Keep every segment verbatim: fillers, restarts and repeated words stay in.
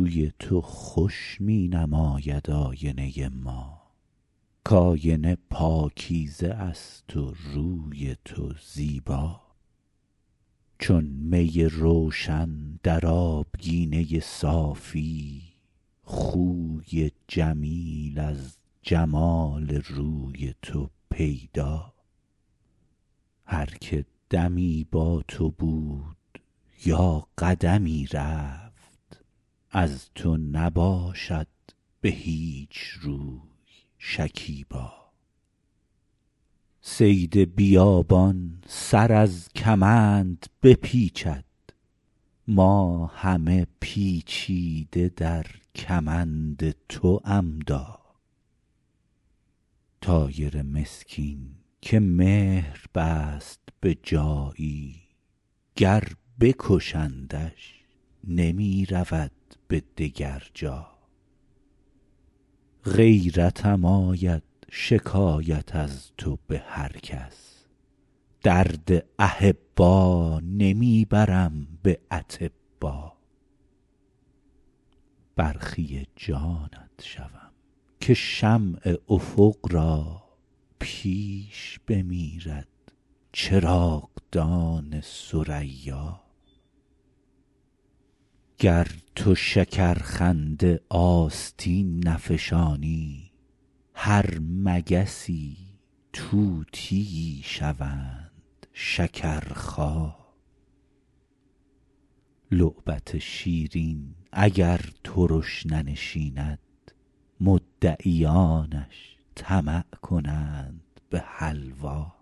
روی تو خوش می نماید آینه ما کآینه پاکیزه است و روی تو زیبا. چون می روشن در آبگینه صافی خوی جمیل از جمال روی تو پیدا. هر که دمی با تو بود یا قدمی رفت از تو نباشد به هیچ روی شکیبا. صید بیابان سر از کمند بپیچد ما همه پیچیده در کمند تو عمدا. طایر مسکین که مهر بست به جایی گر بکشندش نمی رود به دگر جا. غیرتم آید شکایت از تو به هر کس درد احبا نمی برم به اطبا. برخی جانت شوم که شمع افق را پیش بمیرد چراغدان ثریا. گر تو شکرخنده آستین نفشانی هر مگسی طوطیی شوند شکرخا. لعبت شیرین اگر ترش ننشیند مدعیانش طمع کنند به حلوا.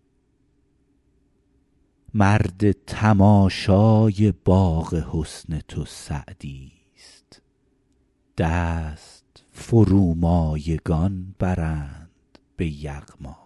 مرد تماشای باغ حسن تو سعدی است دست فرومایگان برند به یغما.